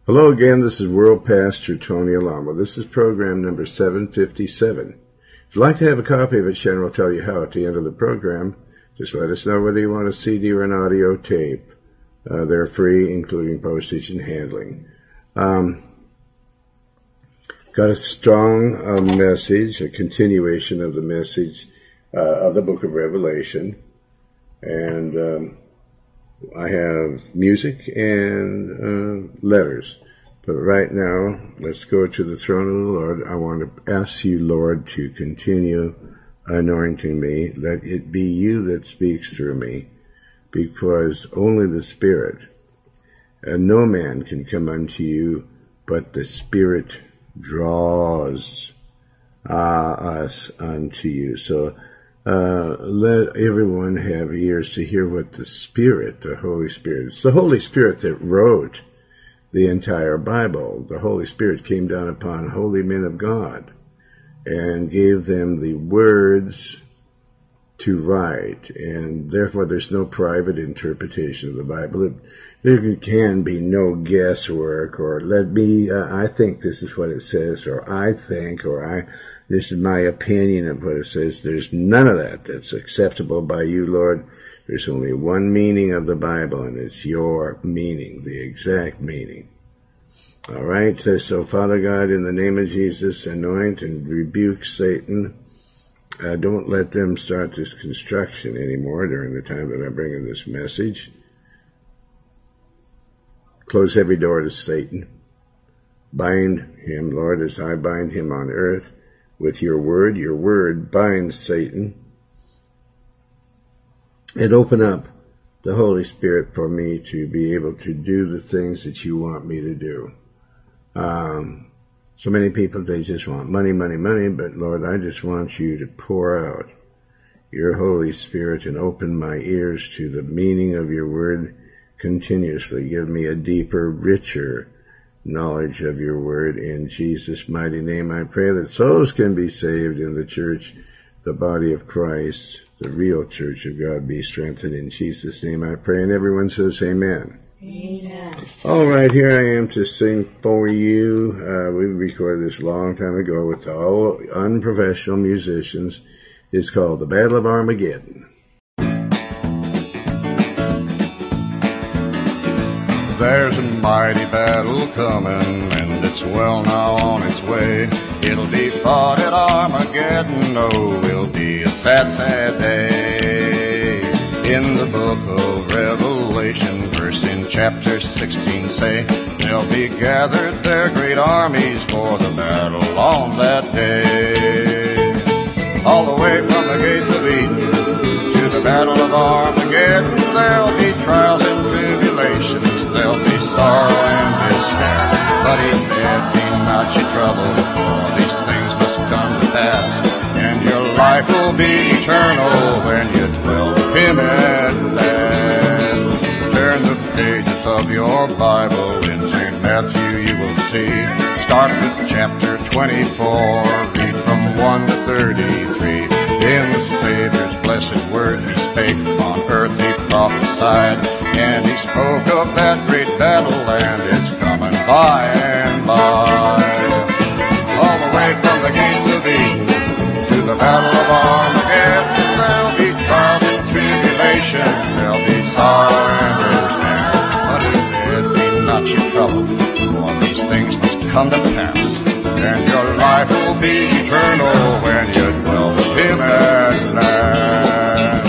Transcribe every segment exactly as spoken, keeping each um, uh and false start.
Hello again, this is World Pastor Tony Alamo. This is program number seven fifty-seven. If you'd like to have a copy of it, Sharon will tell you how at the end of the program. Just let us know whether you want a C D or an audio tape. Uh, they're free, including postage and handling. Um, got a strong uh, message, a continuation of the message uh, of the book of Revelation. And um, I have music and uh, letters. But right now, let's go to the throne of the Lord. I want to ask you, Lord, to continue anointing me. Let it be you that speaks through me, because only the Spirit, and no man can come unto you, but the Spirit draws uh, us unto you. So uh, let everyone have ears to hear what the Spirit, the Holy Spirit, it's the Holy Spirit that wrote the entire Bible. The Holy Spirit came down upon holy men of God and gave them the words to write, and therefore there's no private interpretation of the Bible. It, there can be no guesswork, or let me, uh, I think this is what it says, or I think, or I, this is my opinion of what it says. There's none of that that's acceptable by you, Lord. There's only one meaning of the Bible, and it's your meaning, the exact meaning. All right, so, so Father God, in the name of Jesus, anoint and rebuke Satan. Uh, don't let them start this construction anymore during the time that I bring in this message. Close every door to Satan. Bind him, Lord, as I bind him on earth with your word. Your word binds Satan. And open up the Holy Spirit for me to be able to do the things that you want me to do. Um, so many people, they just want money, money, money, but Lord, I just want you to pour out your Holy Spirit and open my ears to the meaning of your word continuously. Give me a deeper, richer knowledge of your word. In Jesus' mighty name, I pray that souls can be saved in the church, the body of Christ, the real church of God, be strengthened. In Jesus' name I pray, and everyone says amen. Amen. All right, here I am to sing for you. Uh, we recorded this a long time ago with all unprofessional musicians. It's called The Battle of Armageddon. There's a mighty battle coming, and it's well now on its way. It'll be fought at Armageddon, oh, it'll be a sad, sad day. In the book of Revelation, verse in chapter sixteen say, they'll be gathered there great armies for the battle on that day. All the way from the gates of Eden to the battle of Armageddon, there'll be trials and tribulations, there'll be sorrow and despair. But he said, be not your trouble, for these things must come to pass, and your life will be eternal when you dwell with him at last. Turn the pages of your Bible in Saint Matthew, you will see. Start with chapter twenty-four, read from one to thirty-three. In the Savior's blessed word he spake, on earth he prophesied, and he spoke of that great battle, and it's coming by and by. All the way from the gates of Eden to the battle of Armageddon, there'll be trials and tribulation, there'll be sorrow and despair. But he said, be not your trouble, for these things must come to pass, and your life will be eternal when you dwell with him at last.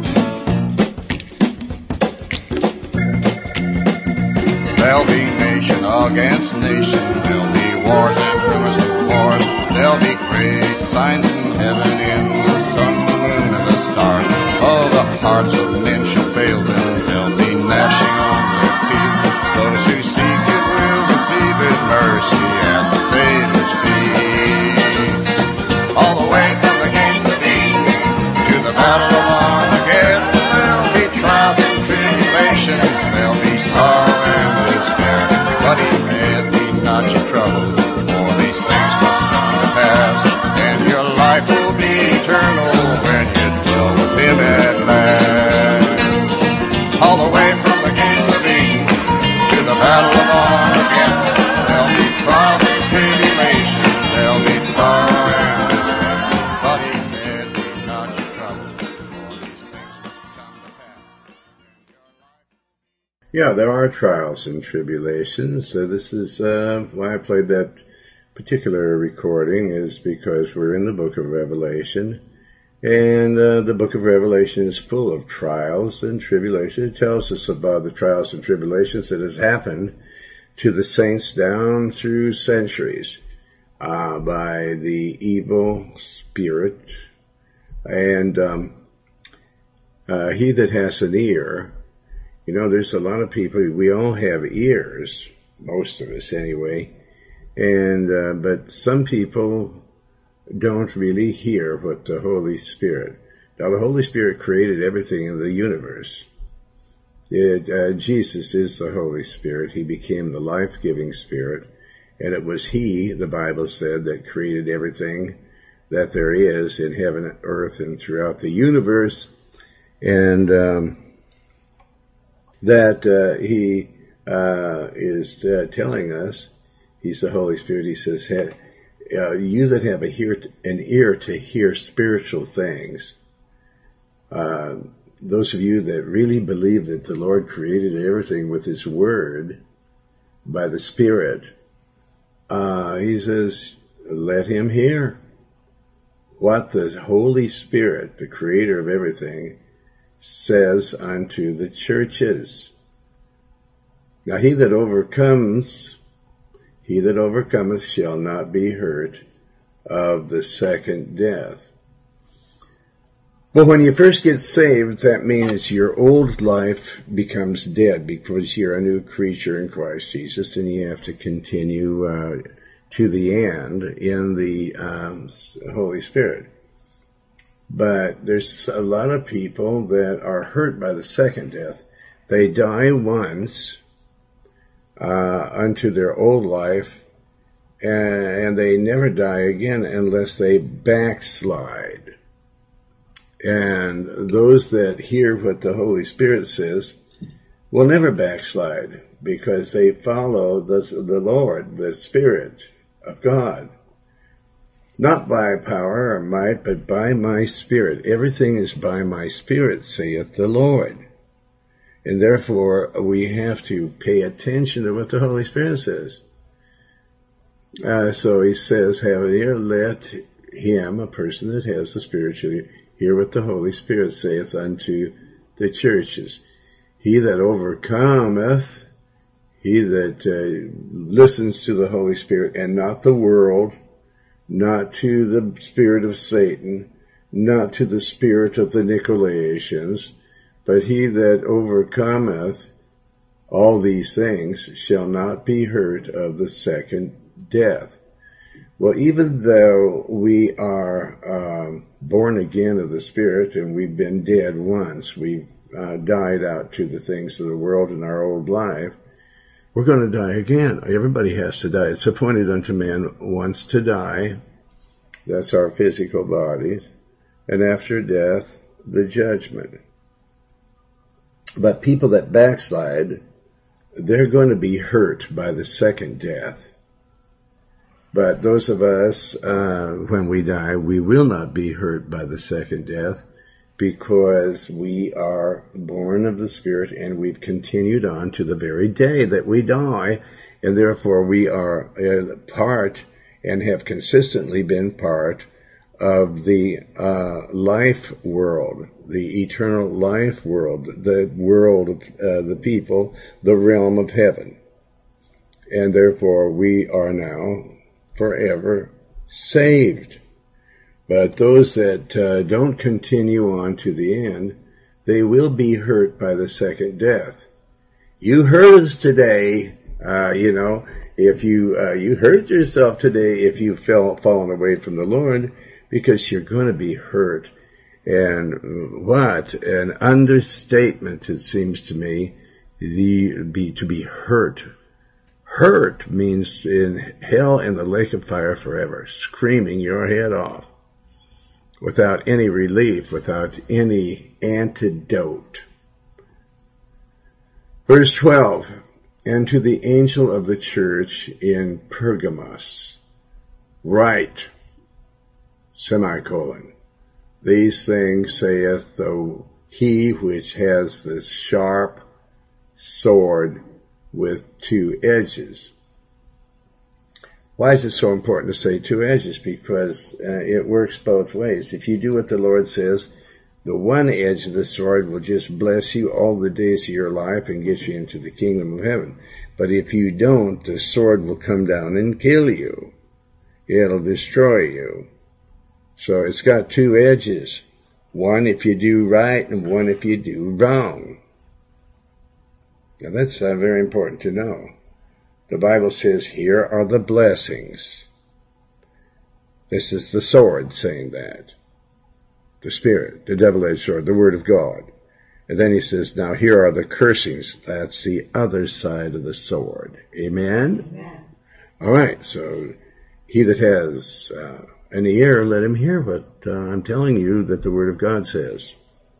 There'll be nation against nation, there'll be wars and rumors of wars, there'll be great signs in heaven, in the sun, the moon, and the stars. Oh, the hearts of men shall fail them, there'll be gnashing on their teeth. Those who seek it will receive his mercy at the Savior's feet. All the way from the gates of Eden to the battle of Armageddon, there'll be trials and tribulations, there'll be sorrow and despair. But he said, be not your trouble, for these things must come to pass, and your life will be eternal when you dwell with him at last. All the way from the gates of Eden to the battle of Armageddon, Yeah, there are trials and tribulations. So this is uh, why I played that particular recording, is because we're in the book of Revelation. And uh, the book of Revelation is full of trials and tribulations. It tells us about the trials and tribulations that has happened to the saints down through centuries uh, by the evil spirit. And um, uh, he that has an ear, you know, there's a lot of people, we all have ears, most of us anyway, and uh, but some people don't really hear what the Holy Spirit. Now, the Holy Spirit created everything in the universe. It, uh, Jesus is the Holy Spirit. He became the life-giving Spirit, and it was He, the Bible said, that created everything that there is in heaven and earth and throughout the universe, and um, that uh, He uh, is uh, telling us, He's the Holy Spirit. He says, hey, Uh, you that have a hear, an ear to hear spiritual things, uh, those of you that really believe that the Lord created everything with His Word by the Spirit, uh, He says, let him hear what the Holy Spirit, the Creator of everything, says unto the churches. Now he that overcomes He that overcometh shall not be hurt of the second death. Well, when you first get saved, that means your old life becomes dead because you're a new creature in Christ Jesus, and you have to continue uh, to the end in the um, Holy Spirit. But there's a lot of people that are hurt by the second death. They die once uh, unto their old life, and, and they never die again unless they backslide. And those that hear what the Holy Spirit says will never backslide because they follow the, the Lord, the Spirit of God. Not by power or might, but by my Spirit. Everything is by my Spirit, saith the Lord. And therefore, we have to pay attention to what the Holy Spirit says. Uh, so he says, have an ear, let him, a person that has the spiritual, hear what the Holy Spirit saith unto the churches. He that overcometh, he that uh, listens to the Holy Spirit and not the world, not to the spirit of Satan, not to the spirit of the Nicolaitans, but he that overcometh all these things shall not be hurt of the second death. Well, even though we are um, born again of the Spirit and we've been dead once, we've uh, died out to the things of the world in our old life, we're going to die again. Everybody has to die. It's appointed unto man once to die. That's our physical bodies. And after death, the judgment. But people that backslide, they're going to be hurt by the second death. But those of us, uh, when we die, we will not be hurt by the second death because we are born of the Spirit and we've continued on to the very day that we die. And therefore we are a part and have consistently been part of the uh, life world, the eternal life world, the world of uh, the people, the realm of heaven. And therefore we are now forever saved. But those that uh, don't continue on to the end, they will be hurt by the second death. You heard us today, uh, you know, if you uh, you hurt yourself today if you fell fallen away from the Lord, because you're going to be hurt. And what an understatement it seems to me, the be to be hurt. Hurt means in hell and the lake of fire forever, screaming your head off, without any relief, without any antidote. Verse twelve, and to the angel of the church in Pergamos, write, semicolon, these things saith the he which has this sharp, sword with two edges. Why is it so important to say two edges? Because uh, it works both ways. If you do what the Lord says, the one edge of the sword will just bless you all the days of your life and get you into the kingdom of heaven. But if you don't, the sword will come down and kill you. It'll destroy you. So it's got two edges. One if you do right and one if you do wrong. Now that's uh, very important to know. The Bible says, here are the blessings. This is the sword saying that. The Spirit, the double-edged sword, the Word of God. And then he says, now here are the cursings. That's the other side of the sword. Amen? Amen. All right, so he that has uh, an ear, let him hear what uh, I'm telling you that the Word of God says.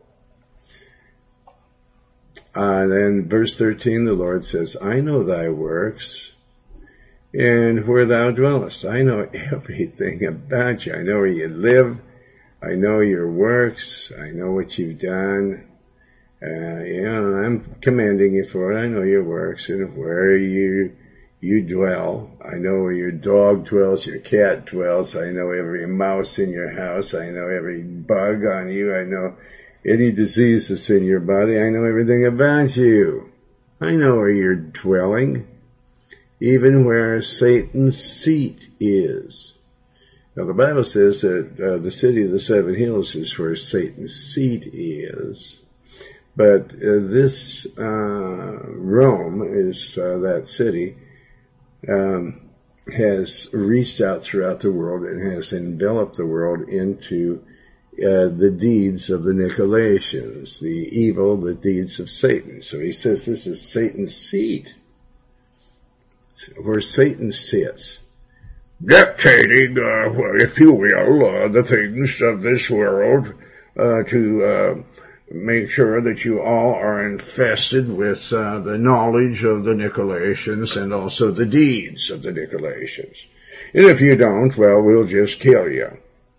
Uh, then verse thirteen, the Lord says, I know thy works and where thou dwellest. I know everything about you. I know where you live. I know your works. I know what you've done. Uh, you know, I'm commanding you for it. I know your works and where you you dwell. I know where your dog dwells, your cat dwells. I know every mouse in your house. I know every bug on you. I know any disease that's in your body. I know everything about you. I know where you're dwelling, even where Satan's seat is. Now, the Bible says that uh, the city of the seven hills is where Satan's seat is. But uh, this uh, Rome is uh, that city, um, has reached out throughout the world and has enveloped the world into uh, the deeds of the Nicolaitans, the evil, the deeds of Satan. So he says this is Satan's seat, where Satan sits, dictating, uh, if you will, uh, the things of this world, uh, to uh, make sure that you all are infested with uh, the knowledge of the Nicolaitans and also the deeds of the Nicolaitans. And if you don't, well, we'll just kill you.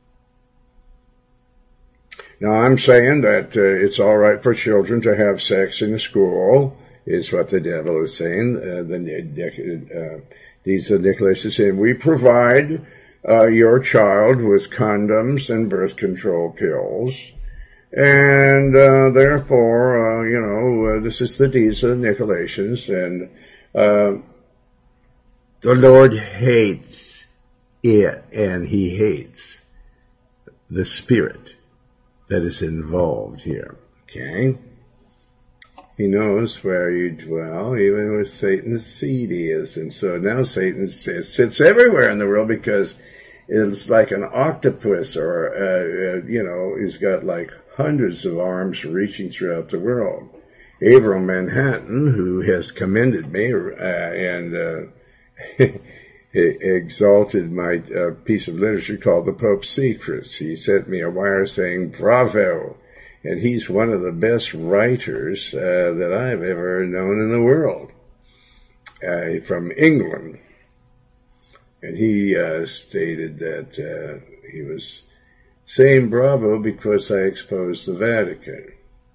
Now, I'm saying that uh, it's all right for children to have sex in school, is what the devil is saying. Uh, the uh, These are Nicolaitans saying, we provide uh, your child with condoms and birth control pills, and uh, therefore, uh, you know, uh, this is the deeds of the Nicolaitans, and uh, the Lord hates it, and he hates the spirit that is involved here, okay? He knows where you dwell, even where Satan's seat is. And so now Satan sits everywhere in the world because it's like an octopus, or, uh, uh, you know, he's got like hundreds of arms reaching throughout the world. Avram Manhattan, who has commended me uh, and uh, exalted my uh, piece of literature called The Pope's Secrets. He sent me a wire saying, bravo. And he's one of the best writers uh, that I've ever known in the world, uh, from England. And he uh, stated that uh, he was saying bravo because I exposed the Vatican.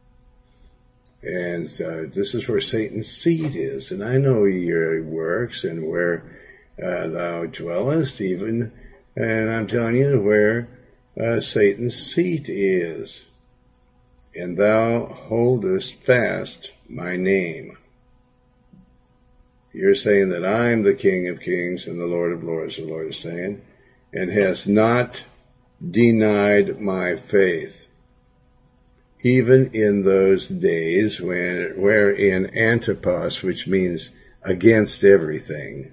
And uh, this is where Satan's seat is. And I know your works and where uh, thou dwellest, even, and I'm telling you where uh, Satan's seat is. And thou holdest fast my name. You're saying that I'm the King of Kings and the Lord of Lords, the Lord is saying, and hast not denied my faith. Even in those days when, wherein Antipas, which means against everything,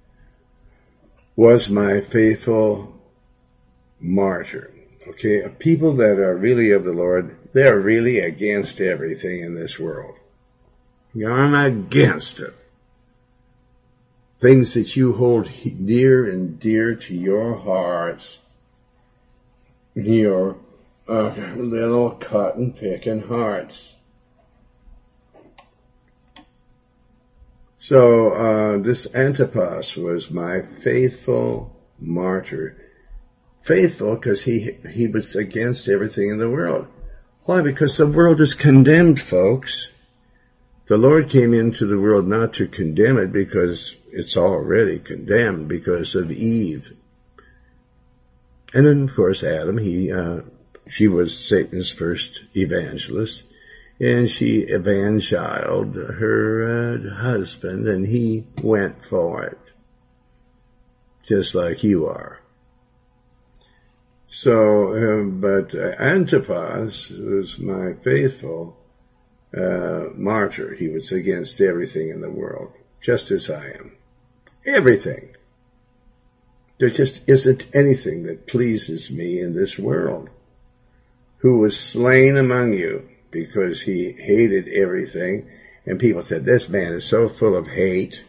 was my faithful martyr. Okay, people that are really of the Lord, they're really against everything in this world. I'm against it. Things that you hold dear and dear to your hearts, your uh, little cotton-picking hearts. So uh, this Antipas was my faithful martyr. Faithful because he, he was against everything in the world. Why? Because the world is condemned, folks. The Lord came into the world not to condemn it, because it's already condemned because of Eve. And then, of course, Adam, he, uh, she was Satan's first evangelist, and she evangelized her uh, husband, and he went for it, just like you are. So, uh, but uh, Antipas was my faithful uh, martyr. He was against everything in the world, just as I am. Everything. There just isn't anything that pleases me in this world. Who was slain among you because he hated everything. And people said, this man is so full of hate.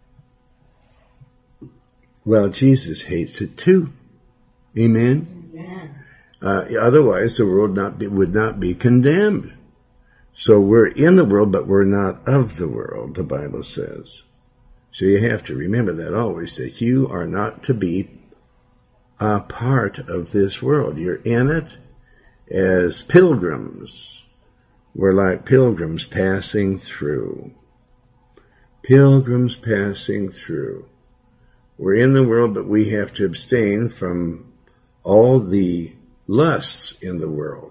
Well, Jesus hates it too. Amen? Yeah. Uh, otherwise, the world not be, would not be condemned. So we're in the world, but we're not of the world, the Bible says. So you have to remember that always, that you are not to be a part of this world. You're in it as pilgrims. We're like pilgrims passing through. Pilgrims passing through. We're in the world, but we have to abstain from all the lusts in the world.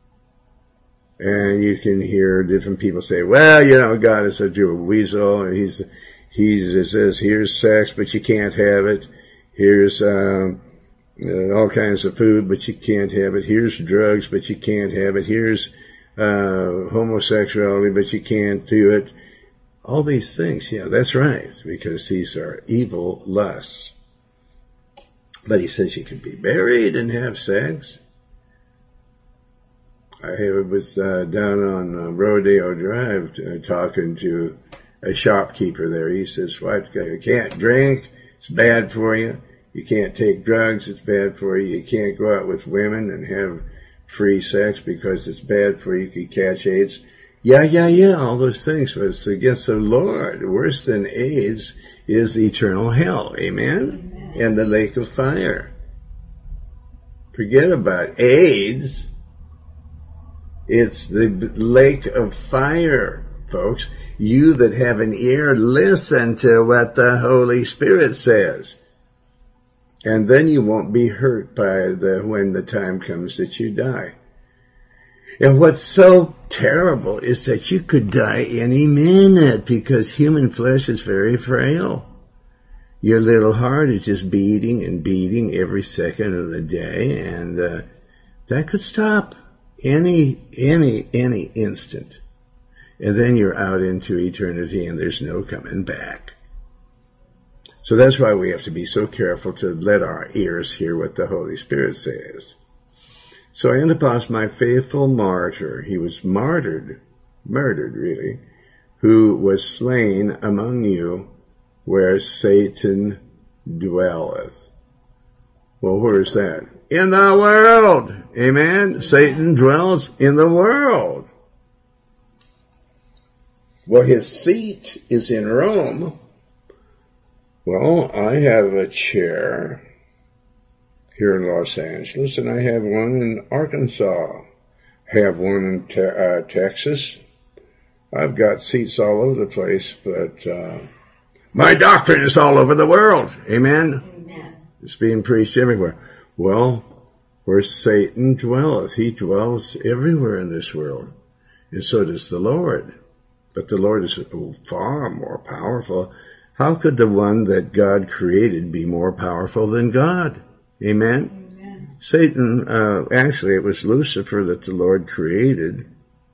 And you can hear different people say, well, you know, God is such a weasel, and he's, he's, he says, here's sex, but you can't have it. Here's, um, uh, all kinds of food, but you can't have it. Here's drugs, but you can't have it. Here's, uh, homosexuality, but you can't do it. All these things, yeah, that's right, because these are evil lusts. But he says you can be married and have sex. I was uh, down on uh, Rodeo Drive uh, talking to a shopkeeper there. He says, what, you can't drink, it's bad for you. You can't take drugs, it's bad for you. You can't go out with women and have free sex because it's bad for you. You could catch AIDS. Yeah, yeah, yeah, all those things. But it's against the Lord. Worse than AIDS is eternal hell. Amen? Amen. And the lake of fire. Forget about AIDS. It's the lake of fire, folks. You that have an ear, listen to what the Holy Spirit says. And then you won't be hurt by the when the time comes that you die. And what's so terrible is that you could die any minute, because human flesh is very frail. Your little heart is just beating and beating every second of the day, and uh, that could stop any, any, any instant. And then you're out into eternity and there's no coming back. So that's why we have to be so careful to let our ears hear what the Holy Spirit says. So Antipas, my faithful martyr, he was martyred, murdered really, who was slain among you where Satan dwelleth. Well, where is that? In the world. Amen? Satan dwells in the world. Well, his seat is in Rome. Well, I have a chair here in Los Angeles, and I have one in Arkansas. I have one in te- uh, Texas. I've got seats all over the place, but uh, my doctrine is all over the world. Amen? Amen. It's being preached everywhere. Well, where Satan dwelleth, he dwells everywhere in this world. And so does the Lord. But the Lord is far more powerful. How could the one that God created be more powerful than God? Amen? Amen. Satan, uh, actually it was Lucifer that the Lord created.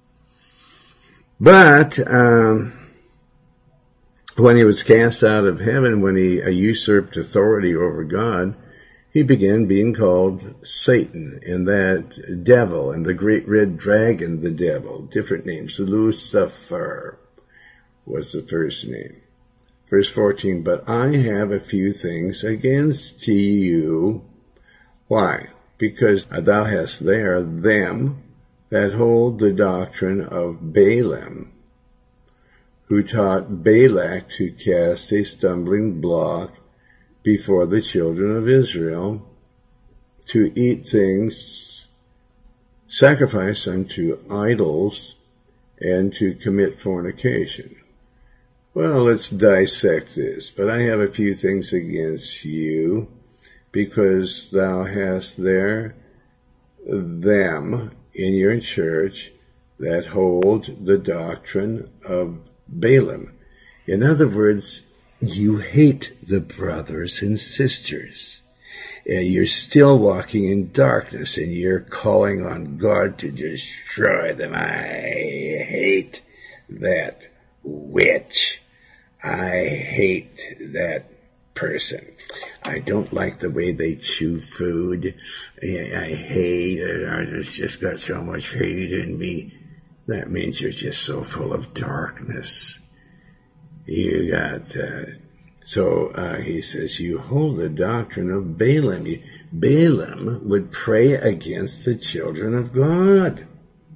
But, um, when he was cast out of heaven, when he uh, usurped authority over God, he began being called Satan, and that devil, and the great red dragon, the devil, different names. Lucifer was the first name. Verse fourteen, but I have a few things against you. Why? Because thou hast there them that hold the doctrine of Balaam, who taught Balak to cast a stumbling block before the children of Israel, to eat things sacrificed unto idols, and to commit fornication. Well, let's dissect this. But I have a few things against you, because thou hast there them in your church that hold the doctrine of Balaam. In other words, you hate the brothers and sisters. And you're still walking in darkness, and you're calling on God to destroy them. I hate that witch. I hate that person. I don't like the way they chew food. I hate it. I just got so much hate in me. That means you're just so full of darkness. You got... Uh, So uh, he says, you hold the doctrine of Balaam. Balaam would pray against the children of God.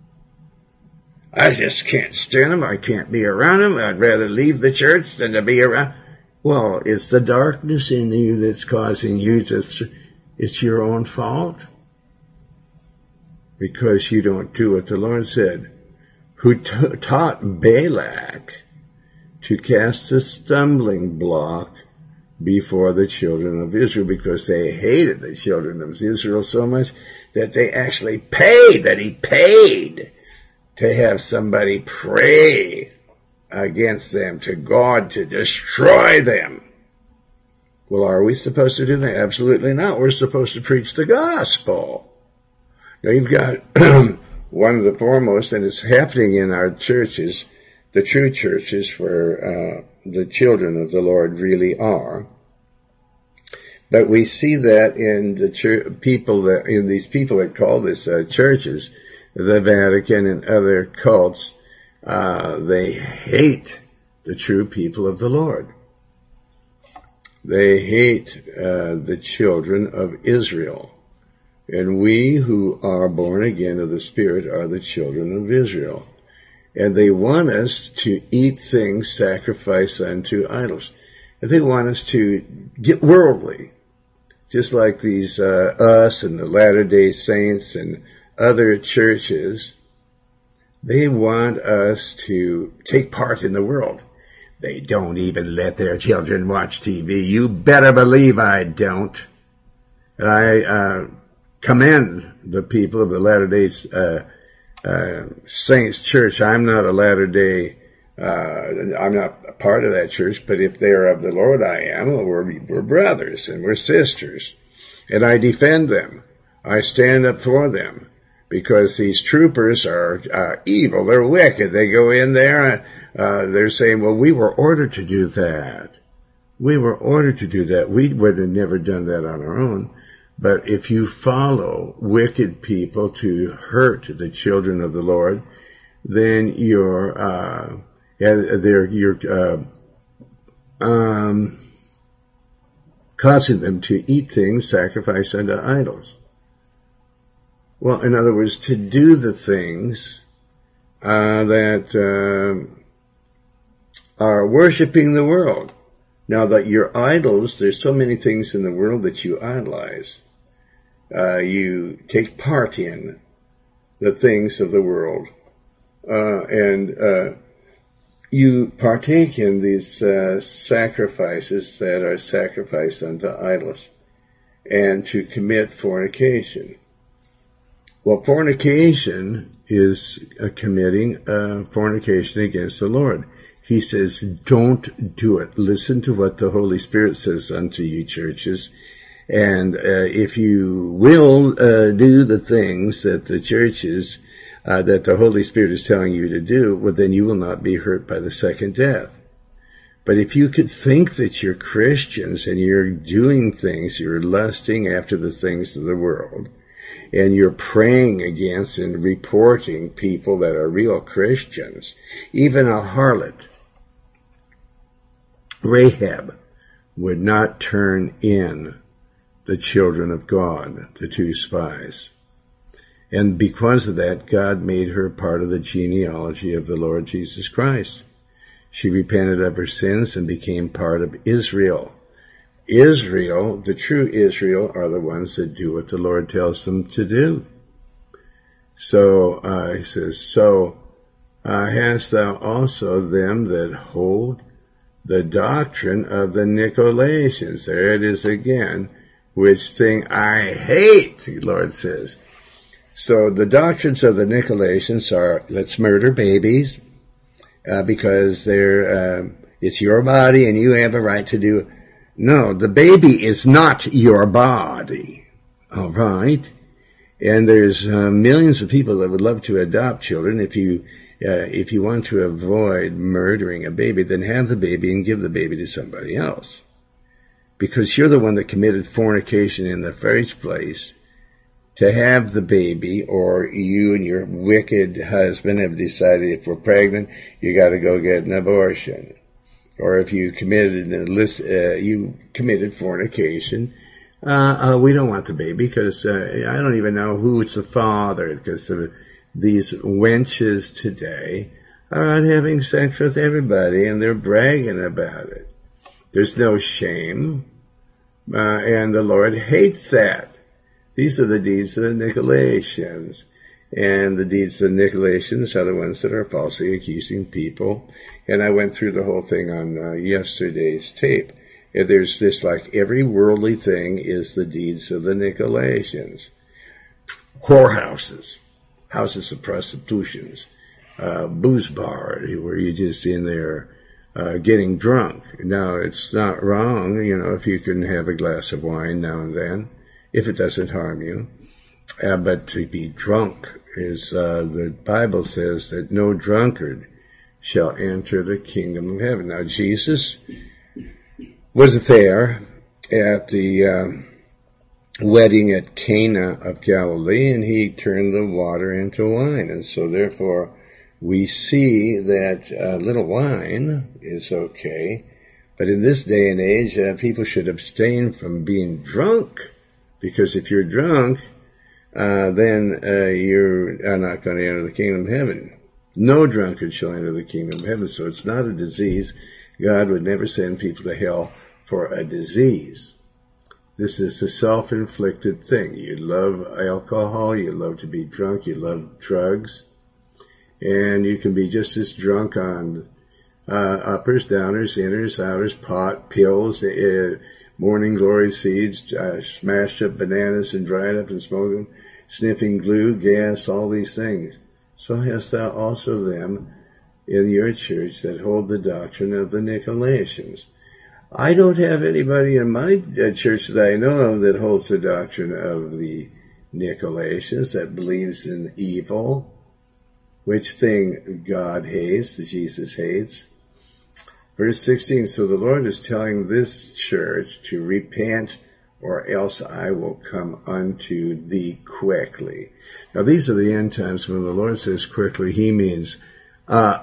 I just can't stand them. I can't be around them. I'd rather leave the church than to be around. Well, it's the darkness in you that's causing you to... Th- it's your own fault. Because you don't do what the Lord said. Who t- taught Balak to cast a stumbling block before the children of Israel, because they hated the children of Israel so much that they actually paid, that he paid to have somebody pray against them to God to destroy them. Well, are we supposed to do that? Absolutely not. We're supposed to preach the gospel. Now, you've got one of the foremost, and it's happening in our churches, the true churches where uh, the children of the Lord really are. But we see that in the church, people that, in these people that call this uh, churches, the Vatican and other cults, uh, they hate the true people of the Lord. They hate uh, the children of Israel. And we who are born again of the Spirit are the children of Israel. And they want us to eat things sacrificed unto idols. And they want us to get worldly. Just like these, uh, us and the Latter-day Saints and other churches. They want us to take part in the world. They don't even let their children watch T V. You better believe I don't. And I, uh, commend the people of the Latter-day, uh, Uh, Saints Church. I'm not a Latter-day, uh, I'm not a part of that church, but if they're of the Lord, I am. We're, we're brothers and we're sisters. And I defend them. I stand up for them, because these troopers are uh, evil. They're wicked. They go in there, uh, they're saying, well, we were ordered to do that. We were ordered to do that. We would have never done that on our own. But if you follow wicked people to hurt the children of the Lord, then you're, uh, they're, you're, uh, um, causing them to eat things sacrificed unto idols. Well, in other words, to do the things, uh, that, uh, are worshiping the world. Now that your idols, there's so many things in the world that you idolize. Uh, you take part in the things of the world, uh, and, uh, you partake in these, uh, sacrifices that are sacrificed unto idols, and to commit fornication. Well, fornication is uh, committing, uh, fornication against the Lord. He says, don't do it. Listen to what the Holy Spirit says unto you, churches. And uh, if you will uh, do the things that the churches, uh, that the Holy Spirit is telling you to do, well, then you will not be hurt by the second death. But if you could think that you're Christians and you're doing things, you're lusting after the things of the world, and you're praying against and reporting people that are real Christians, even a harlot, Rahab, would not turn in the children of God, the two spies. And because of that, God made her part of the genealogy of the Lord Jesus Christ. She repented of her sins and became part of Israel. Israel, the true Israel, are the ones that do what the Lord tells them to do. So, uh, he says, so, uh, hast thou also them that hold the doctrine of the Nicolaitans. There it is again, which thing I hate, the Lord says. So the doctrines of the Nicolaitans are, let's murder babies, uh, because they're, uh, it's your body and you have a right to do it. No, the baby is not your body. All right? And there's uh, millions of people that would love to adopt children. If you uh, if you want to avoid murdering a baby, then have the baby and give the baby to somebody else. Because you're the one that committed fornication in the first place to have the baby, or you and your wicked husband have decided if we're pregnant, you got to go get an abortion. Or if you committed an illicit, uh, you committed fornication, uh, uh, we don't want the baby because uh, I don't even know who's the father, because the, these wenches today are out having sex with everybody and they're bragging about it. There's no shame, uh, and the Lord hates that. These are the deeds of the Nicolaitans. And the deeds of the Nicolaitans are the ones that are falsely accusing people. And I went through the whole thing on uh, yesterday's tape. And there's this, like, every worldly thing is the deeds of the Nicolaitans. Whorehouses, houses of prostitutions, uh, booze bar, where you're just in there uh, getting drunk. Now, it's not wrong, you know, if you can have a glass of wine now and then, if it doesn't harm you. Uh, but to be drunk is, uh, the Bible says that no drunkard shall enter the kingdom of heaven. Now, Jesus was there at the uh, wedding at Cana of Galilee, and he turned the water into wine. And so, therefore, we see that a little wine is okay. But in this day and age, uh, people should abstain from being drunk, because if you're drunk, Uh, then uh, you are not going to enter the kingdom of heaven. No drunkard shall enter the kingdom of heaven. So it's not a disease. God would never send people to hell for a disease. This is a self-inflicted thing. You love alcohol, you love to be drunk, you love drugs, and you can be just as drunk on uh, uppers, downers, inners, outers, pot, pills, uh, morning glory seeds, uh, smashed up bananas and dried up and smoking, sniffing glue, gas, all these things. So hast thou also them in your church that hold the doctrine of the Nicolaitans. I don't have anybody in my church that I know of that holds the doctrine of the Nicolaitans, that believes in evil, which thing God hates, Jesus hates. Verse sixteen, so the Lord is telling this church to repent, or else I will come unto thee quickly. Now, these are the end times. When the Lord says quickly, he means uh,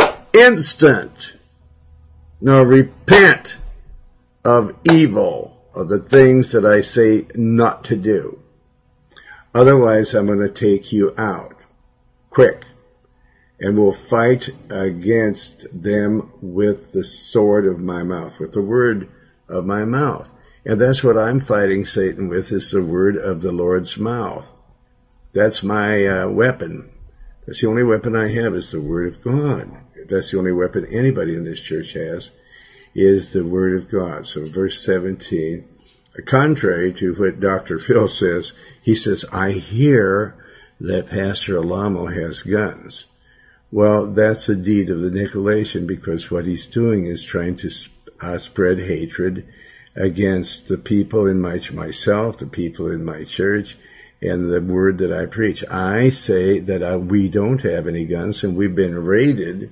instant. Now, repent of evil, of the things that I say not to do. Otherwise, I'm going to take you out quick. And will fight against them with the sword of my mouth, with the word of my mouth. And that's what I'm fighting Satan with, is the word of the Lord's mouth. That's my uh, weapon. That's the only weapon I have, is the word of God. That's the only weapon anybody in this church has, is the word of God. So verse seventeen, contrary to what Doctor Phil says, he says, I hear that Pastor Alamo has guns. Well, that's a deed of the Nicolaitan, because what he's doing is trying to uh, spread hatred against the people in my, myself, the people in my church, and the word that I preach. I say that uh, we don't have any guns, and we've been raided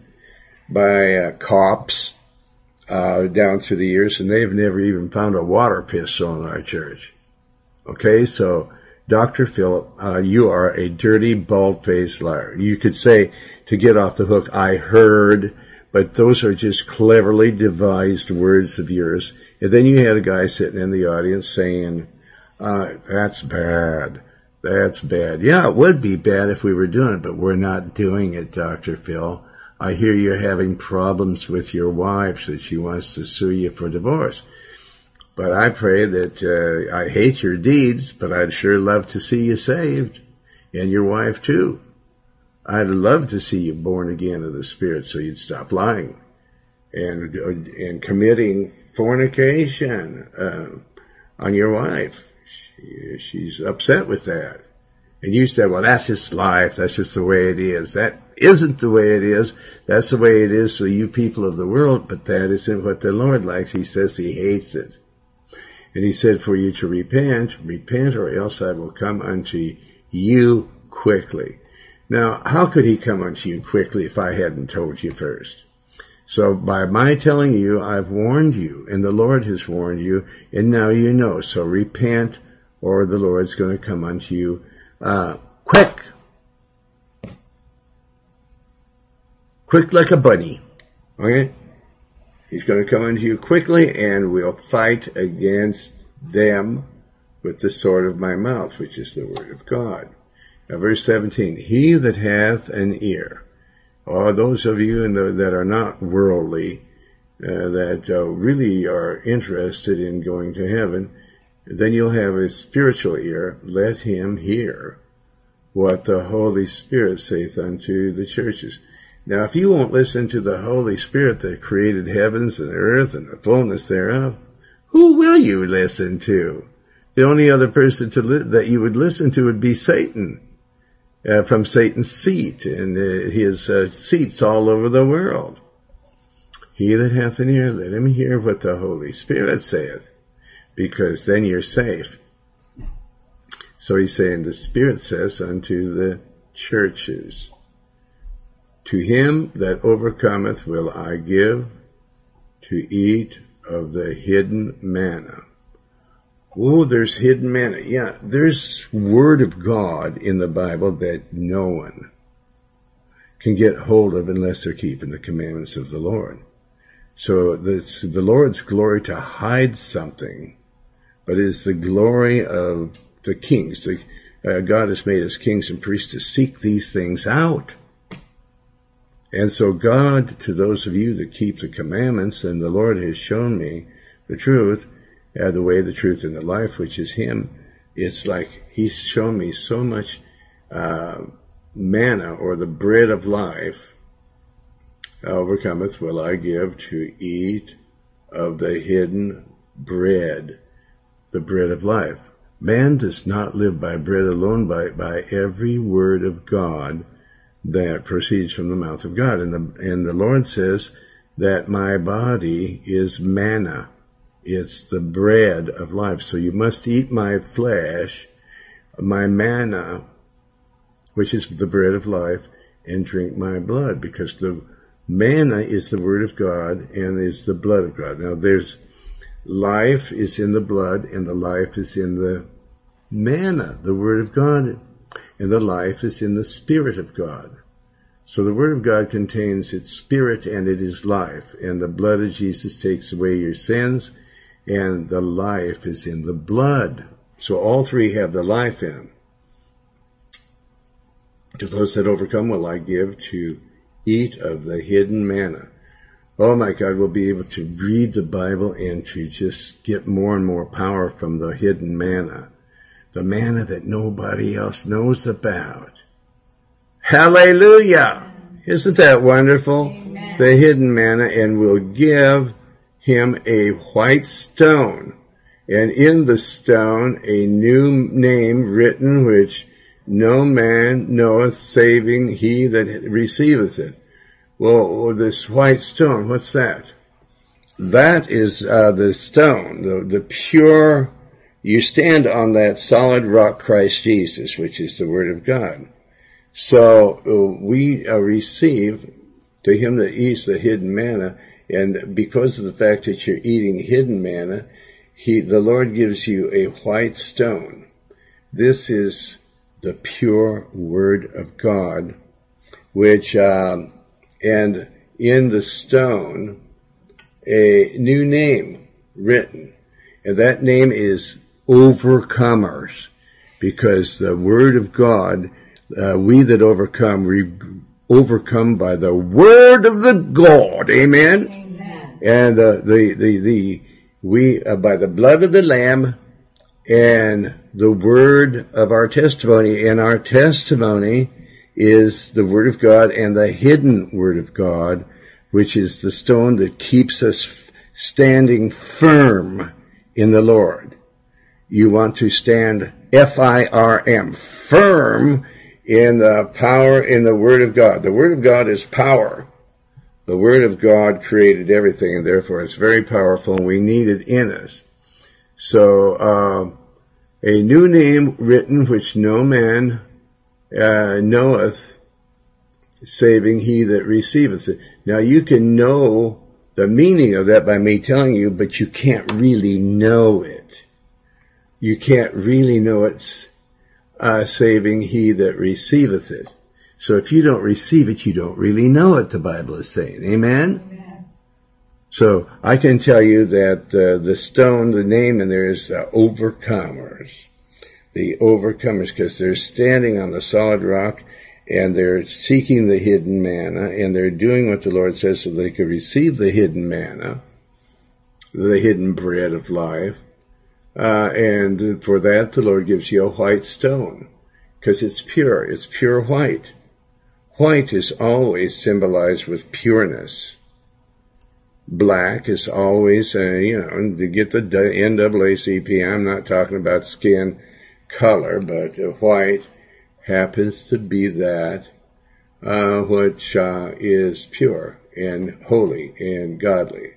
by uh, cops uh, down through the years, and they've never even found a water pistol in our church. Okay, so Doctor Philip, uh, you are a dirty, bald-faced liar. You could say, to get off the hook, I heard, but those are just cleverly devised words of yours. And then you had a guy sitting in the audience saying, uh, that's bad. That's bad. Yeah, it would be bad if we were doing it, but we're not doing it, Doctor Phil. I hear you're having problems with your wife, that she wants to sue you for divorce. But I pray that, uh, I hate your deeds, but I'd sure love to see you saved. And your wife too. I'd love to see you born again of the Spirit so you'd stop lying and and committing fornication uh, on your wife. She, she's upset with that. And you said, well, that's just life. That's just the way it is. That isn't the way it is. That's the way it is for you people of the world, but that isn't what the Lord likes. He says he hates it. And he said for you to repent, repent, or else I will come unto you quickly. Now, how could he come unto you quickly if I hadn't told you first? So by my telling you, I've warned you, and the Lord has warned you, and now you know. So repent, or the Lord's going to come unto you uh, quick. Quick like a bunny. Okay? He's going to come unto you quickly, and we'll fight against them with the sword of my mouth, which is the word of God. Now, verse seventeen, he that hath an ear, or those of you in the, that are not worldly, uh, that uh, really are interested in going to heaven, then you'll have a spiritual ear. Let him hear what the Holy Spirit saith unto the churches. Now, if you won't listen to the Holy Spirit that created heavens and earth and the fullness thereof, who will you listen to? The only other person to li- that you would listen to would be Satan, uh, from Satan's seat, and uh, his uh, seats all over the world. He that hath an ear, let him hear what the Holy Spirit saith, because then you're safe. So he's saying the Spirit says unto the churches, to him that overcometh will I give to eat of the hidden manna. Oh, there's hidden manna. Yeah, there's word of God in the Bible that no one can get hold of unless they're keeping the commandments of the Lord. So it's the Lord's glory to hide something, but it's the glory of the kings. The, uh, God has made us kings and priests to seek these things out. And so God, to those of you that keep the commandments, and the Lord has shown me the truth, uh, the way, the truth, and the life, which is him, it's like he's shown me so much uh, manna, or the bread of life, overcometh will I give to eat of the hidden bread, the bread of life. Man does not live by bread alone, by, by every word of God that proceeds from the mouth of God. And the, and the Lord says that my body is manna. It's the bread of life. So you must eat my flesh, my manna, which is the bread of life, and drink my blood, because the manna is the word of God and is the blood of God. Now there's life is in the blood, and the life is in the manna, the word of God, and the life is in the Spirit of God. So the word of God contains its spirit, and it is life, and the blood of Jesus takes away your sins, and the life is in the blood. So all three have the life in them. To those that overcome will I give to eat of the hidden manna. Oh my God, we'll be able to read the Bible and to just get more and more power from the hidden manna. The manna that nobody else knows about. Hallelujah! Isn't that wonderful? Amen. The hidden manna, and will give him a white stone, and in the stone a new name written, which no man knoweth, saving he that receiveth it. Well, this white stone, what's that? That is uh, the stone, the, the pure, you stand on that solid rock, Christ Jesus, which is the Word of God. So uh, we uh, receive to him that eats the hidden manna, and because of the fact that you're eating hidden manna, he, the Lord gives you a white stone. This is the pure Word of God, which, um, and in the stone, a new name written, and that name is Overcomers, because the Word of God, uh, we that overcome, we overcome by the Word of the God, amen? Amen. And uh, the, the, the, we, uh, by the blood of the Lamb, and the word of our testimony, and our testimony is the Word of God and the hidden Word of God, which is the stone that keeps us standing firm in the Lord. You want to stand F I R M, firm in the power in the Word of God. The Word of God is power. The Word of God created everything, and therefore it's very powerful, and we need it in us. So, uh, a new name written which no man uh, knoweth, saving he that receiveth it. Now, you can know the meaning of that by me telling you, but you can't really know it. You can't really know it, uh, saving he that receiveth it. So if you don't receive it, you don't really know it, the Bible is saying. Amen? Amen. So I can tell you that uh, the stone, the name in there is the overcomers. The overcomers, because they're standing on the solid rock, and they're seeking the hidden manna, and they're doing what the Lord says so they could receive the hidden manna, the hidden bread of life. Uh, and for that, the Lord gives you a white stone, because it's pure. It's pure white. White is always symbolized with pureness. Black is always, uh, you know, to get the N double A C P, I'm not talking about skin color, but uh, white happens to be that uh, which uh, is pure and holy and godly,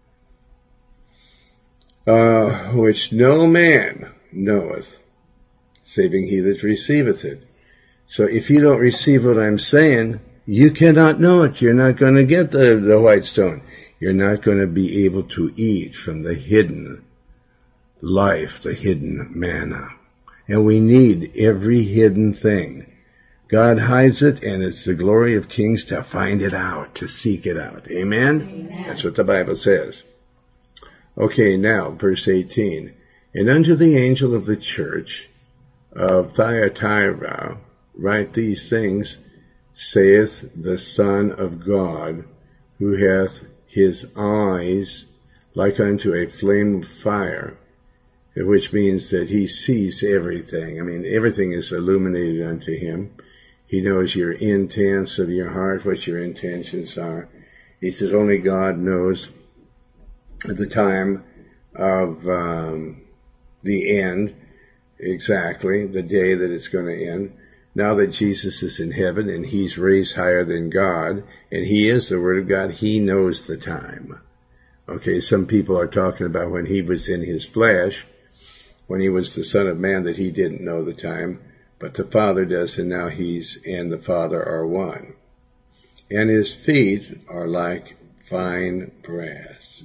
uh, which no man knoweth, saving he that receiveth it. So if you don't receive what I'm saying, you cannot know it. You're not going to get the, the white stone. You're not going to be able to eat from the hidden life, the hidden manna. And we need every hidden thing. God hides it, and it's the glory of kings to find it out, to seek it out. Amen? Amen. That's what the Bible says. Okay, now, verse eighteen. And unto the angel of the church of Thyatira write these things, saith the Son of God, who hath his eyes like unto a flame of fire, which means that he sees everything. I mean, everything is illuminated unto him. He knows your intents of your heart, what your intentions are. He says only God knows at the time of um, the end, exactly, the day that it's going to end. Now that Jesus is in heaven and he's raised higher than God, and he is the Word of God, he knows the time. Okay, some people are talking about when he was in his flesh, when he was the Son of Man, that he didn't know the time, but the Father does, and now he's and the Father are one. And his feet are like fine brass.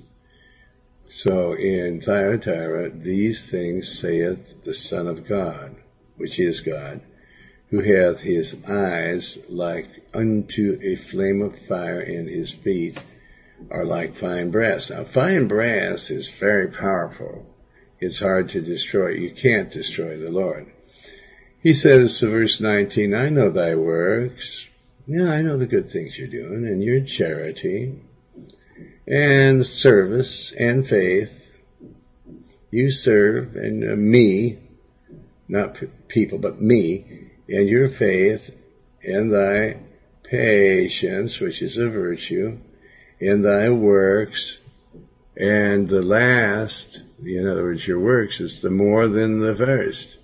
So in Thyatira, these things saith the Son of God, which is God, who hath his eyes like unto a flame of fire, and his feet are like fine brass. Now, fine brass is very powerful. It's hard to destroy. You can't destroy the Lord. He says, verse nineteen, I know thy works. Yeah, I know the good things you're doing, and your charity, and service, and faith. You serve, and uh, me, not p- people, but me, and your faith, and thy patience, which is a virtue, and thy works, and the last, in other words, your works, is the more than the first.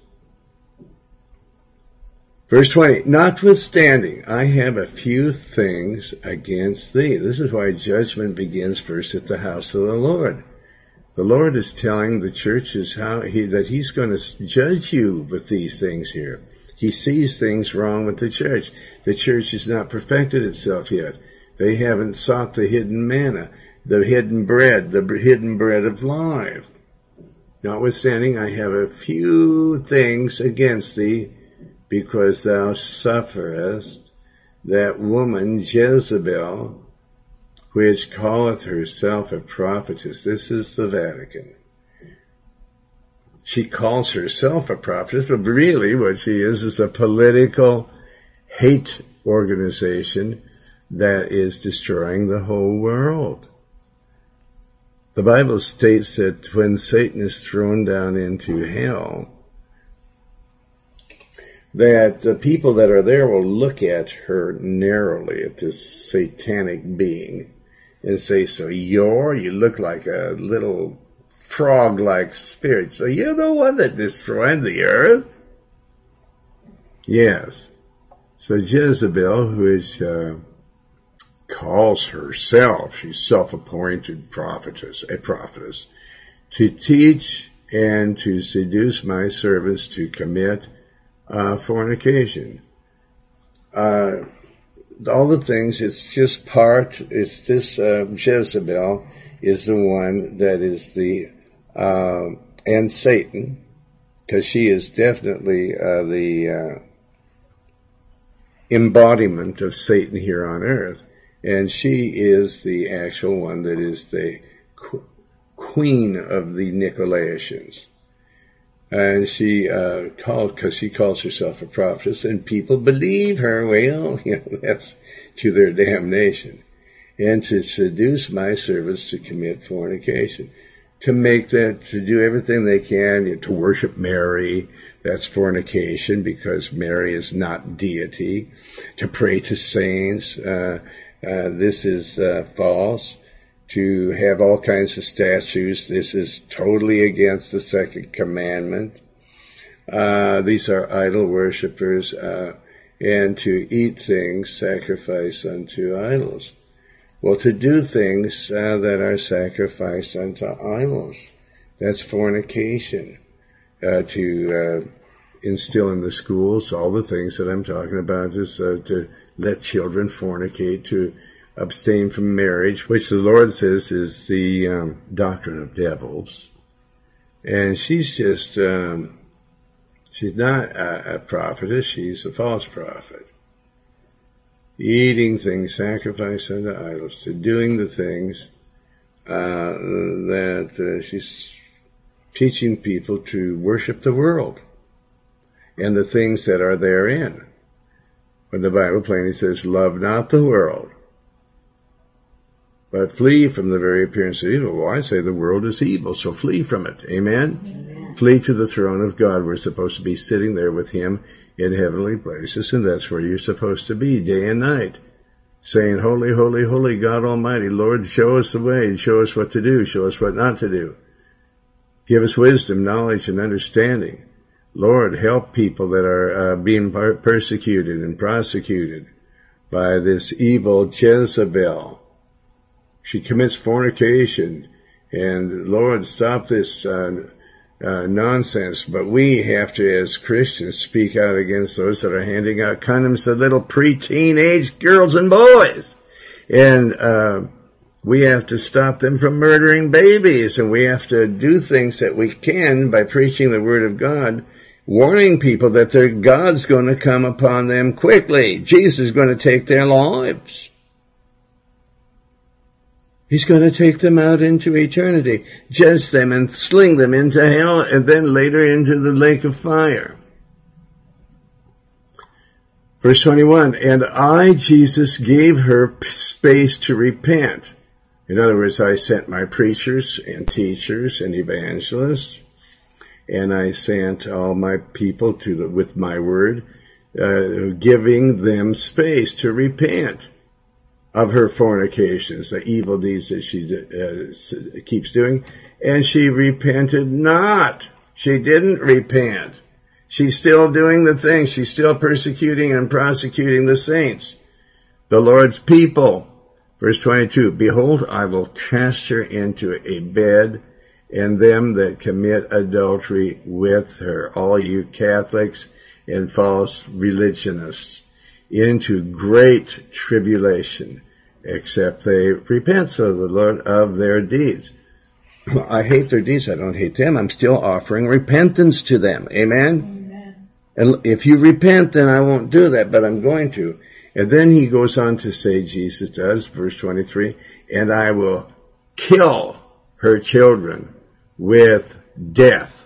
Verse twenty, notwithstanding, I have a few things against thee. This is why judgment begins first at the house of the Lord. The Lord is telling the churches how he, that he's going to judge you with these things here. He sees things wrong with the church. The church has not perfected itself yet. They haven't sought the hidden manna, the hidden bread, the hidden bread of life. Notwithstanding, I have a few things against thee, because thou sufferest that woman Jezebel, which calleth herself a prophetess. This is the Vatican. She calls herself a prophetess, but really what she is is a political hate organization that is destroying the whole world. The Bible states that when Satan is thrown down into hell, that the people that are there will look at her narrowly, at this satanic being, and say, so you're, you look like a little frog-like spirit, so you're the one that destroyed the earth? Yes. So Jezebel, who is, uh, calls herself, she's self-appointed prophetess, a prophetess, to teach and to seduce my servants to commit uh, fornication. Uh, all the things, it's just part, it's just, uh, Jezebel is the one that is the, uh, and Satan, because she is definitely uh, the uh, embodiment of Satan here on earth. And she is the actual one that is the qu- queen of the Nicolaitans. And she uh, called, because she calls herself a prophetess, and people believe her. Well, you know, that's to their damnation. And to seduce my servants to commit fornication, to make that, to do everything they can, you know, to worship Mary. That's fornication, because Mary is not deity. To pray to saints. Uh, uh, this is uh, false. To have all kinds of statues. This is totally against the second commandment. Uh, these are idol worshippers, uh, and to eat things sacrificed unto idols. Well, to do things uh, that are sacrificed unto idols, that's fornication. Uh, to uh, instill in the schools all the things that I'm talking about, is uh, to let children fornicate, to abstain from marriage, which the Lord says is the um, doctrine of devils. And she's just, um, she's not a, a prophetess, she's a false prophet. Eating things sacrificed unto idols, to doing the things uh, that uh, she's teaching people to worship the world and the things that are therein. When the Bible plainly says, love not the world, but flee from the very appearance of evil. Well, I say the world is evil, so flee from it. Amen? Amen. Flee to the throne of God. We're supposed to be sitting there with Him in heavenly places, and that's where you're supposed to be day and night, saying, holy, holy, holy God Almighty, Lord, show us the way, show us what to do, show us what not to do. Give us wisdom, knowledge, and understanding. Lord, help people that are uh, being per- persecuted and prosecuted by this evil Jezebel. She commits fornication, and Lord, stop this uh, uh, nonsense. But we have to, as Christians, speak out against those that are handing out condoms to little pre-teenage girls and boys. And uh, we have to stop them from murdering babies, and we have to do things that we can by preaching the Word of God, warning people that their God's going to come upon them quickly. Jesus is going to take their lives. He's going to take them out into eternity, judge them and sling them into hell, and then later into the lake of fire. Verse twenty-one, and I, Jesus, gave her space to repent. In other words, I sent my preachers and teachers and evangelists, and I sent all my people to the, with my word, uh, giving them space to repent of her fornications, the evil deeds that she uh, keeps doing. And she repented not. She didn't repent. She's still doing the thing. She's still persecuting and prosecuting the saints, the Lord's people. Verse twenty-two, behold, I will cast her into a bed, and them that commit adultery with her, all you Catholics and false religionists, into great tribulation, except they repent, so the Lord, of their deeds. I hate their deeds. I don't hate them. I'm still offering repentance to them. Amen? Amen. And if you repent, then I won't do that, but I'm going to. And then he goes on to say, Jesus does, verse twenty-three, and I will kill her children with death.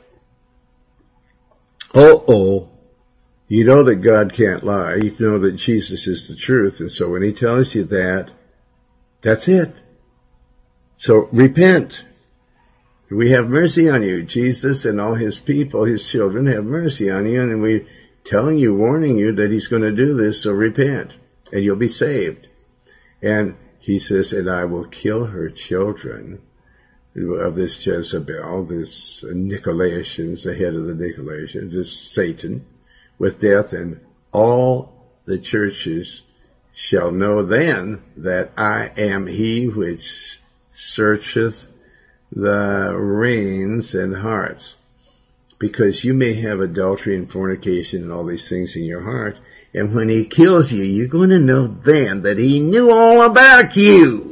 Uh-oh. You know that God can't lie. You know that Jesus is the truth. And so when he tells you that, that's it. So repent. We have mercy on you. Jesus and all his people, his children, have mercy on you. And we telling you, warning you that he's going to do this, so repent, and you'll be saved. And he says, and I will kill her children of this Jezebel, this Nicolaitans, the head of the Nicolaitans, this Satan, with death, and all the churches shall know then that I am he which searcheth the reins and hearts. Because you may have adultery and fornication and all these things in your heart, and when he kills you, you're going to know then that he knew all about you.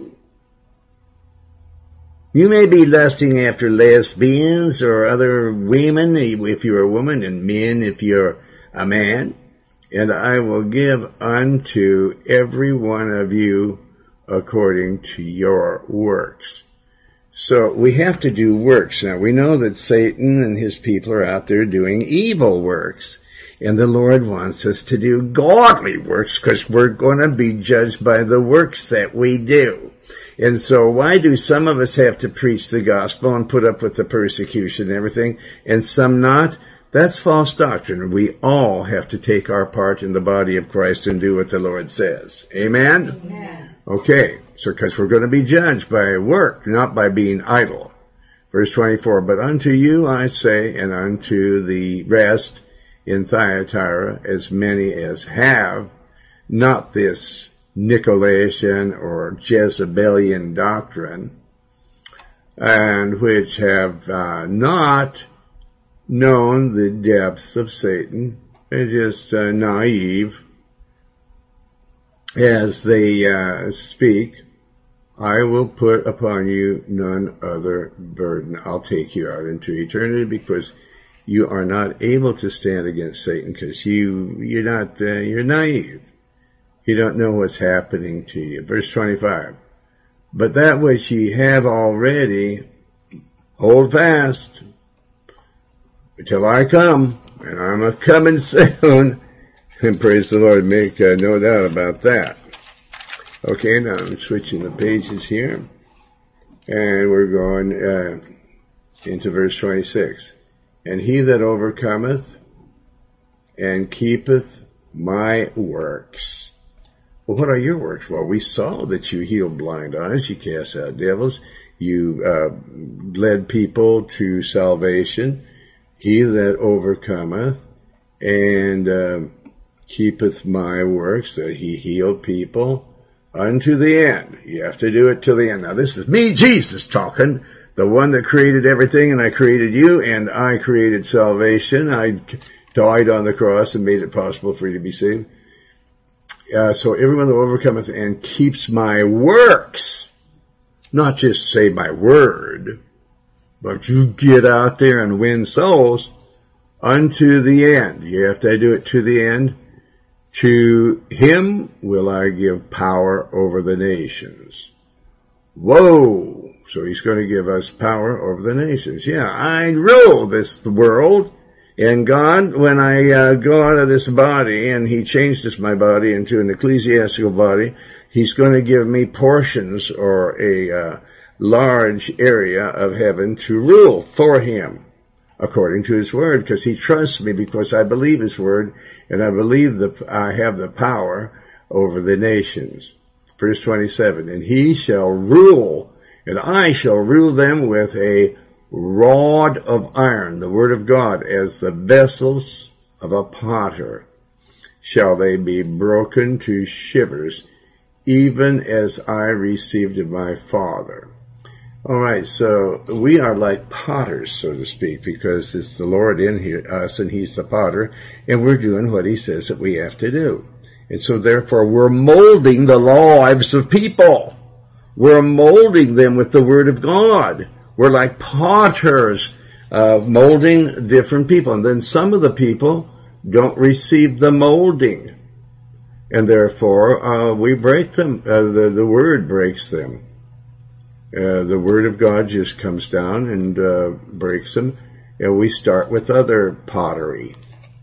You may be lusting after lesbians or other women if you're a woman, and men if you're a man. And I will give unto every one of you according to your works. So we have to do works. Now we know that Satan and his people are out there doing evil works. And the Lord wants us to do godly works because we're going to be judged by the works that we do. And so why do some of us have to preach the gospel and put up with the persecution and everything, and some not? That's false doctrine. We all have to take our part in the body of Christ and do what the Lord says. Amen? Amen. Okay, so because we're going to be judged by work, not by being idle. Verse twenty-four, but unto you I say, and unto the rest in Thyatira, as many as have not this Nicolaitan or Jezebelian doctrine, and which have uh, not known the depths of Satan, they're just uh, naive as they uh, speak, I will put upon you none other burden. I'll take you out into eternity because you are not able to stand against Satan because you, you're not, uh, you're naive. You don't know what's happening to you. Verse twenty-five. But that which ye have already, hold fast until I come, and I'm a coming soon. And praise the Lord, make uh, no doubt about that. Okay, now I'm switching the pages here, and we're going uh, into verse twenty-six. And he that overcometh and keepeth my works. Well, what are your works? Well, we saw that you healed blind eyes, you cast out devils, you uh, led people to salvation. He that overcometh and uh, keepeth my works, that he healed people unto the end. You have to do it till the end. Now, this is me, Jesus, talking, the one that created everything, and I created you, and I created salvation. I died on the cross and made it possible for you to be saved. Uh, so everyone that overcometh and keeps my works, not just say my word, but you get out there and win souls unto the end. You have to do it to the end. To him will I give power over the nations. Whoa! So he's going to give us power over the nations. Yeah, I rule this world. And God, when I uh, go out of this body, and he changed this, my body into an ecclesiastical body, he's going to give me portions or a uh, large area of heaven to rule for him, according to his word, because he trusts me because I believe his word, and I believe that I have the power over the nations. Verse twenty-seven, and he shall rule, and I shall rule them with a rod of iron, the word of God, as the vessels of a potter shall they be broken to shivers, even as I received of my Father. All right, so we are like potters, so to speak, because it's the Lord in here, us, and he's the potter, and we're doing what he says that we have to do. And so therefore we're molding the lives of people. We're molding them with the word of God. We're like potters, uh, molding different people. And then some of the people don't receive the molding. And therefore, uh, we break them. Uh, the, the word breaks them. Uh, the word of God just comes down and uh, breaks them. And we start with other pottery.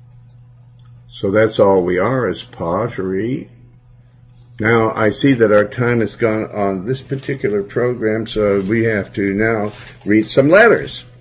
So that's all we are, is pottery. Now, I see that our time has gone on this particular program, so we have to now read some letters.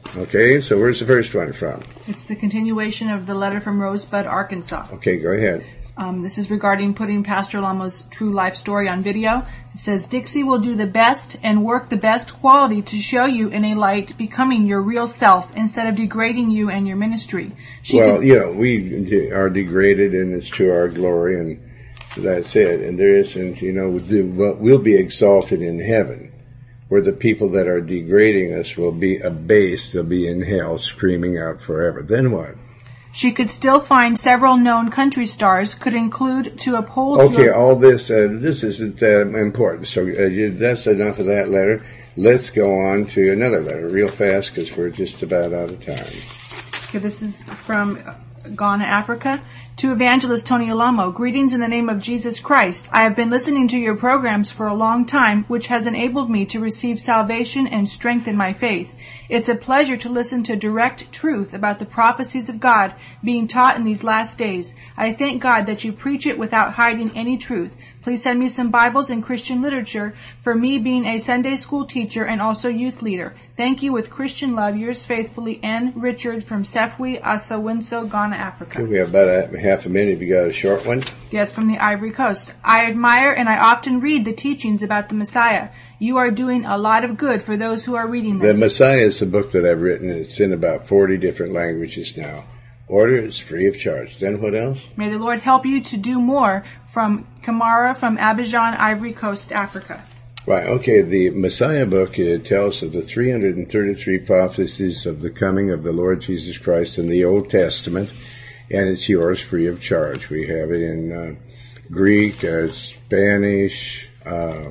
Okay, so where's the first one from? It's the continuation of the letter from Rosebud, Arkansas. Okay, go ahead. Um, this is regarding putting Pastor Lamo's true life story on video. It says, Dixie will do the best and work the best quality to show you in a light, becoming your real self instead of degrading you and your ministry. She well, could... you know, we de- are degraded and it's to our glory, and that's it. And there isn't, you know, the, we'll be exalted in heaven, where the people that are degrading us will be abased. They'll be in hell screaming out forever. Then what? She could still find several known country stars, could include to uphold... Okay, your... all this, uh, this isn't uh, important. So uh, you, that's enough of that letter. Let's go on to another letter real fast because we're just about out of time. Okay, this is from Ghana, Africa. To Evangelist Tony Alamo, greetings in the name of Jesus Christ. I have been listening to your programs for a long time, which has enabled me to receive salvation and strengthen my faith. It's a pleasure to listen to direct truth about the prophecies of God being taught in these last days. I thank God that you preach it without hiding any truth. Please send me some Bibles and Christian literature for me being a Sunday school teacher and also youth leader. Thank you with Christian love. Yours faithfully, N. Richard from Sefwi, Asawinso, Ghana, Africa. Okay, we have about a, half a minute. Have you got a short one? Yes, from the Ivory Coast. I admire and I often read the teachings about the Messiah. You are doing a lot of good for those who are reading this. The Messiah is a book that I've written. It's in about forty different languages now. Order is free of charge. Then what else? May the Lord help you to do more. From Kamara from Abidjan, Ivory Coast, Africa. Right, okay, the Messiah book it tells of the three hundred thirty-three prophecies of the coming of the Lord Jesus Christ in the Old Testament, and it's yours free of charge. We have it in uh, Greek, uh, Spanish, uh,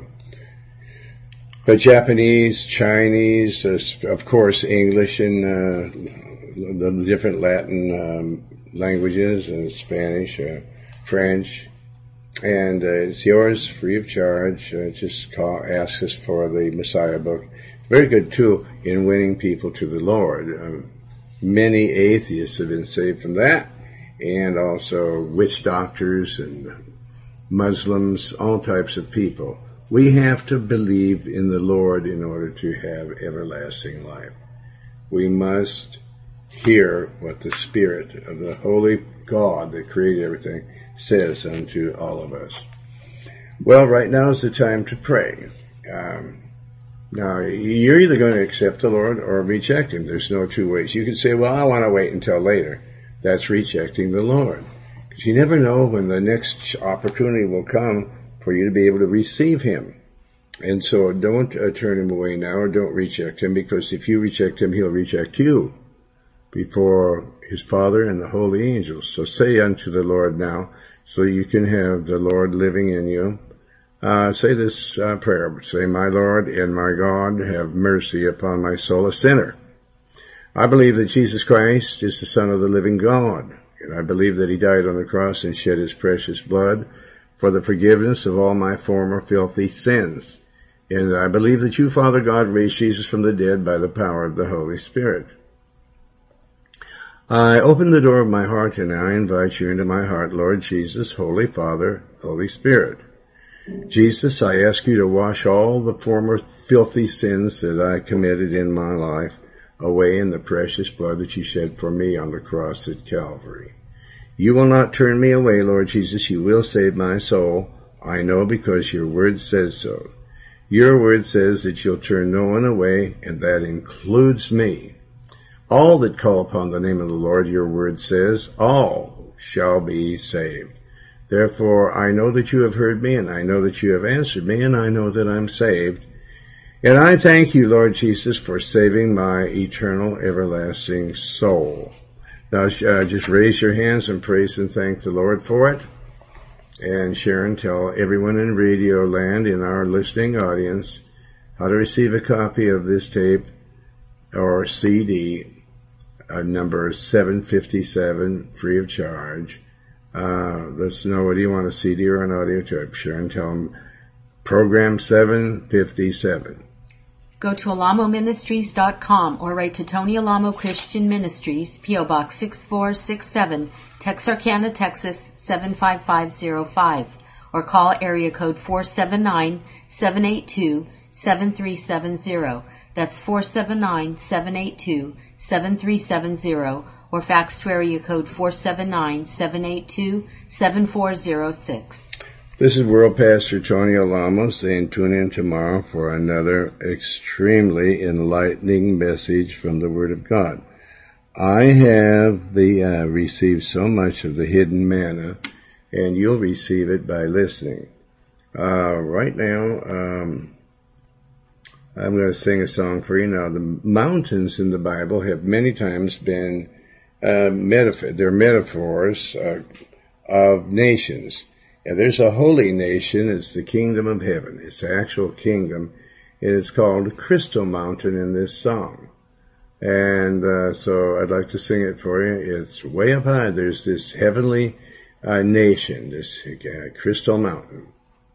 Japanese, Chinese, uh, of course, English, and uh, the different Latin um, languages, uh, Spanish, uh, French. And uh, it's yours, free of charge. Uh, just call, ask us for the Messiah book. Very good tool in winning people to the Lord. Uh, many atheists have been saved from that, and also witch doctors and Muslims, all types of people. We have to believe in the Lord in order to have everlasting life. We must hear what the Spirit of the Holy God that created everything says unto all of us. Well, right now is the time to pray. Um, now, you're either going to accept the Lord or reject Him. There's no two ways. You can say, well, I want to wait until later. That's rejecting the Lord. Because you never know when the next opportunity will come for you to be able to receive Him. And so don't uh, turn Him away now, or don't reject Him, because if you reject Him, He'll reject you before His Father and the holy angels. So say unto the Lord now, so you can have the Lord living in you. Uh, say this uh, prayer. Say, my Lord and my God, have mercy upon my soul, a sinner. I believe that Jesus Christ is the Son of the living God, and I believe that He died on the cross and shed His precious blood for the forgiveness of all my former filthy sins. And I believe that you, Father God, raised Jesus from the dead by the power of the Holy Spirit. I open the door of my heart and I invite you into my heart, Lord Jesus, Holy Father, Holy Spirit. Jesus, I ask you to wash all the former filthy sins that I committed in my life away in the precious blood that you shed for me on the cross at Calvary. You will not turn me away, Lord Jesus. You will save my soul. I know because your word says so. Your word says that you'll turn no one away, and that includes me. All that call upon the name of the Lord, your word says, all shall be saved. Therefore, I know that you have heard me, and I know that you have answered me, and I know that I'm saved. And I thank you, Lord Jesus, for saving my eternal, everlasting soul. Now, uh, just raise your hands and praise and thank the Lord for it. And Sharon, tell everyone in Radio Land, in our listening audience, how to receive a copy of this tape or C D. Uh, number seven fifty-seven, free of charge. Uh, let's know, what do you want, a C D or an audio tape? Sharon, tell them, program seven fifty-seven. Go to alamo ministries dot com or write to Tony Alamo Christian Ministries, P O Box six four six seven, Texarkana, Texas seven five five zero five, or call area code four seven nine, seven eight two, seven three seven zero. That's four seven nine, seven eight two, seven three seven zero or fax to area code four seven nine, seven eight two, seven four zero six. This is World Pastor Tony Alamo saying tune in tomorrow for another extremely enlightening message from the Word of God. I have the uh, received so much of the hidden manna, and you'll receive it by listening. Uh, right now, um, I'm going to sing a song for you. Now, the mountains in the Bible have many times been uh, metaphor. They're metaphors uh, of nations. And there's a holy nation. It's the kingdom of heaven. It's the actual kingdom, and it's called Crystal Mountain in this song. And uh, so I'd like to sing it for you. It's way up high. There's this heavenly uh, nation, this uh, Crystal Mountain.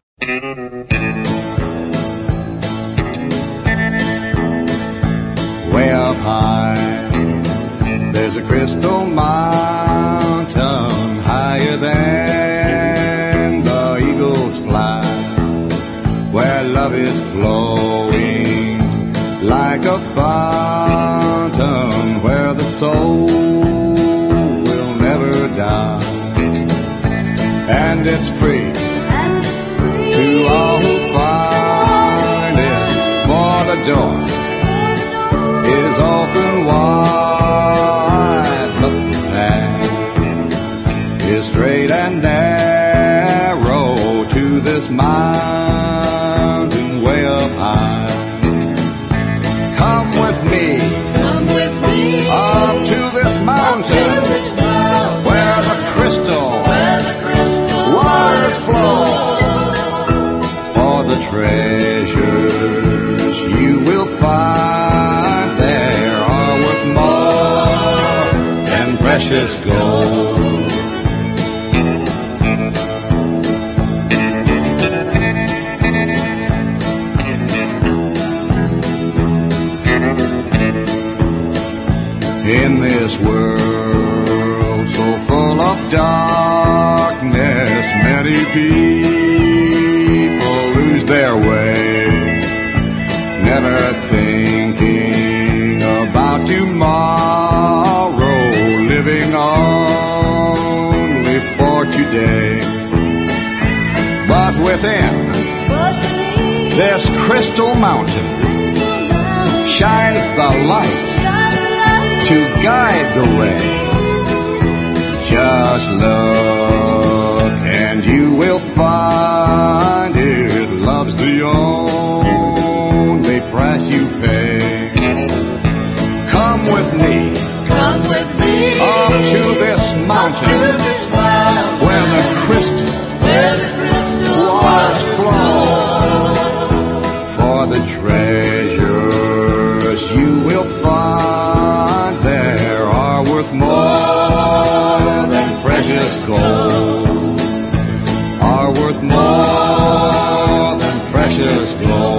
Way up high, there's a crystal mountain higher than the eagles fly, where love is flowing like a fountain, where the soul will never die, and it's free, And it's free to all who find it, for the door is open wide, but the path is straight and narrow to this mountain way up high. Come with me, Come with me up to this mountain, to this mountain where the crystal where the crystal waters flow. For the treasures you will find there are worth more than precious gold. In this world so full of darkness, many people lose their way, never thinking about tomorrow, living only for today. But within But beneath this crystal mountain crystal mountain shines the light shines a light to guide the way. Just look and you will find it loves the only price you pay. Come with me Come with me up to this to mountain this mountain where the crystal where the crystal waters waters flow. For the treasures you will find there are worth more than precious gold, are worth more than precious gold.